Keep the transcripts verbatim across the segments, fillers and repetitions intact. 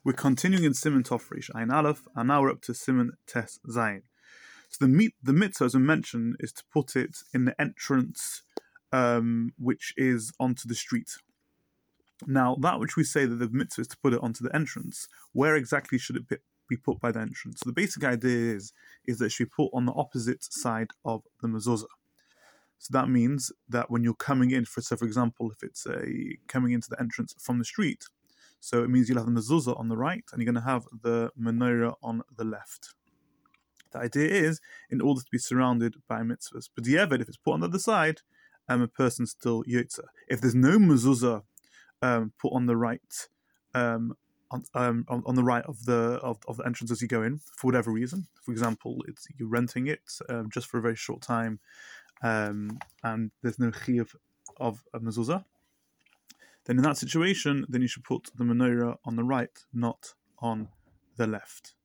We're continuing in Siman Tov Reish Ayin Aleph, and now we're up to Siman Tes Zayin. So the meet, the mitzvah, as I mentioned, is to put it in the entrance, um, which is onto the street. Now, that which we say that the mitzvah is to put it onto the entrance, where exactly should it be put by the entrance? So the basic idea is, is that it should be put on the opposite side of the mezuzah. So that means that when you're coming in, for so for example, if it's a coming into the entrance from the street, so it means you'll have the mezuzah on the right and you're going to have the menorah on the left. The idea is, in order to be surrounded by mitzvahs. But the if it's put on the other side, um, a person's still yotza. If there's no mezuzah um, put on the right, um, on, um, on, on the right of the of, of the entrance as you go in, for whatever reason. For example, it's you're renting it um, just for a very short time, um, and there's no chiyuv of a mezuzah. Then in that situation, then you should put the menorah on the right, not on the left.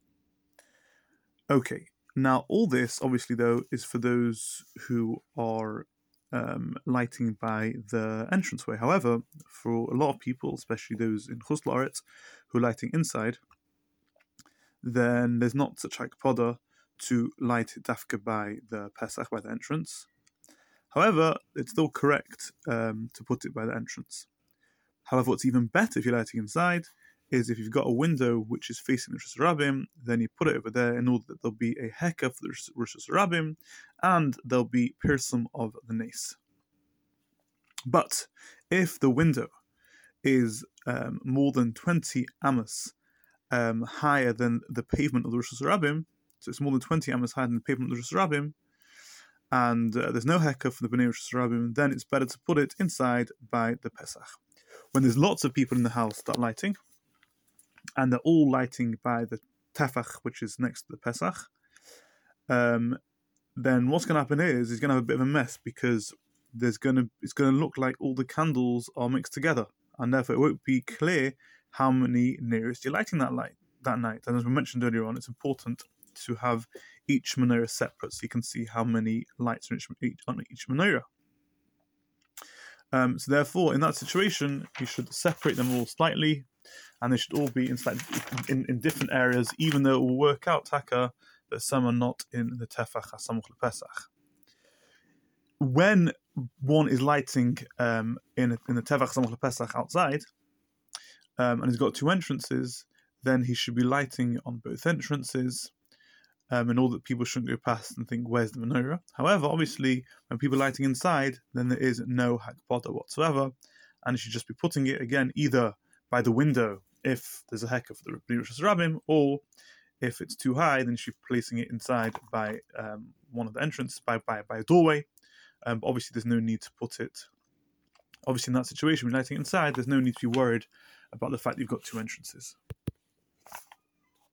Okay, now all this, obviously, though, is for those who are um, lighting by the entranceway. However, for a lot of people, especially those in Chutz La'aretz, who are lighting inside, then there's not such hakpada to light it dafka by the Pesach, by the entrance. However, it's still correct um, to put it by the entrance. However, what's even better if you're lighting inside is if you've got a window which is facing the Rosh Hashanah, then you put it over there in order that there'll be a heka for the Rosh Hashanah and there'll be pirsum of the nes. But if the window is um, more than twenty amos um, higher than the pavement of the Rosh Hashanah, so it's more than twenty amos higher than the pavement of the Rosh Hashanah, and uh, there's no heka for the Bnei Rosh Hashanah, then it's better to put it inside by the Pesach. When there's lots of people in the house that are lighting, and they're all lighting by the tefach, which is next to the Pesach, um, then what's going to happen is it's going to have a bit of a mess because there's going to it's going to look like all the candles are mixed together, and therefore it won't be clear how many nearest you're lighting that light that night. And as we mentioned earlier on, it's important to have each menorah separate so you can see how many lights on each, on each menorah. Um, so therefore, in that situation, you should separate them all slightly, and they should all be in, in, in different areas, even though it will work out, taka, that some are not in the Tefach HaSamuch LePesach. When one is lighting um, in, in the Tefach HaSamuch LePesach outside, um, and he's got two entrances, then he should be lighting on both entrances, Um, in order that people shouldn't go past and think, where's the menorah? However, obviously, when people are lighting inside, then there is no hakpada whatsoever, and you should just be putting it, again, either by the window, if there's a heka for the Bnei Rosh Hashanah, or if it's too high, then you should be placing it inside by um, one of the entrances, by, by, by a doorway. Um, but obviously, there's no need to put it, obviously in that situation, when you're lighting inside, there's no need to be worried about the fact that you've got two entrances.